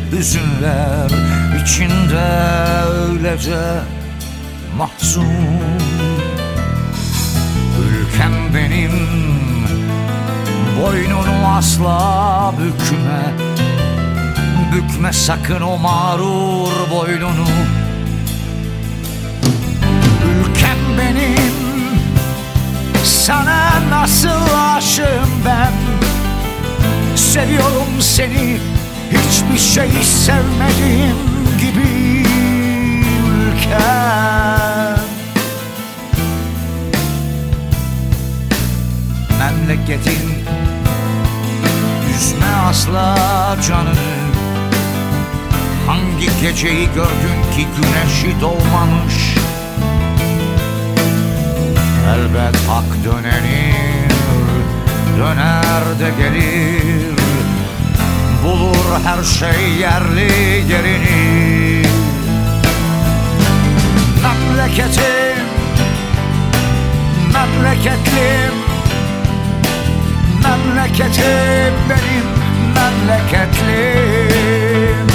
hüzünler içinde öylece mahzun. Ülkem benim, boynunu asla bükme. Bükme sakın o mağrur boynunu. Ülkem benim, sana nasıl aşığım ben. Seviyorum seni, hiçbir şey sevmediğim gibi ülkem. Memleketin üzme asla canını. Hangi geceyi gördün ki güneşi doğmamış? Elbet hak dönenir, döner de gelir. Bulur her şey yerli yerini. Memleketim, memleketlim. Memleketim benim, memleketlim.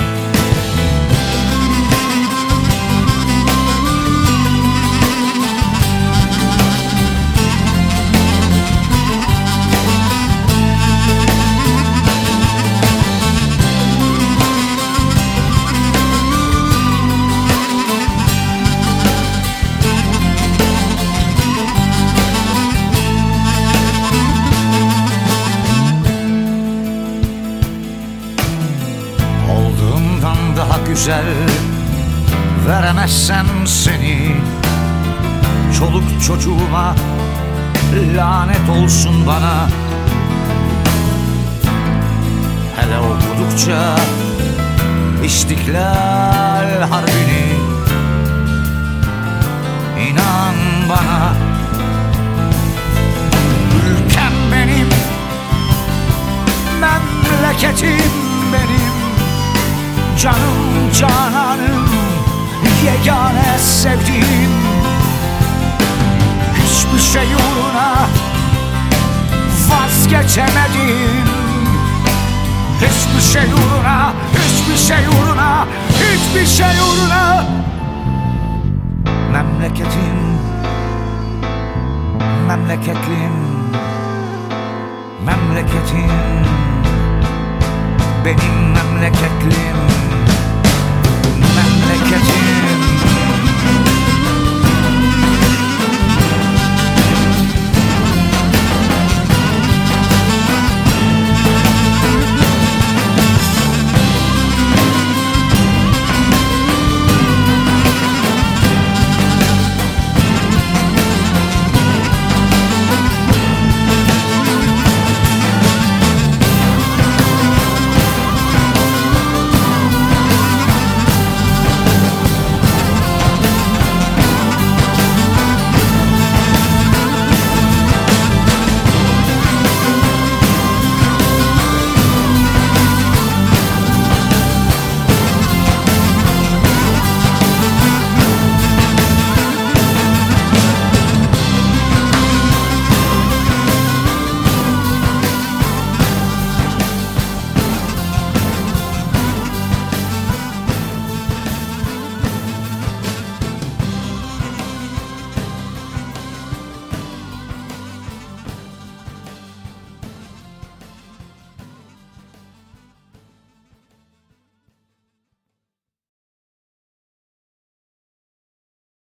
Daha güzel veremezsem seni, çoluk çocuğuma lanet olsun bana. Hele okudukça İstiklal Harbi'ni, inan bana. Ülkem benim, memleketim benim. Canım cananım, yegane sevdiğim. Hiçbir şey uğruna vazgeçemedim. Hiçbir şey uğruna, hiçbir şey uğruna, hiçbir şey uğruna. Memleketim, memleketlim. Memleketim benim, memleketlim. Memleketim.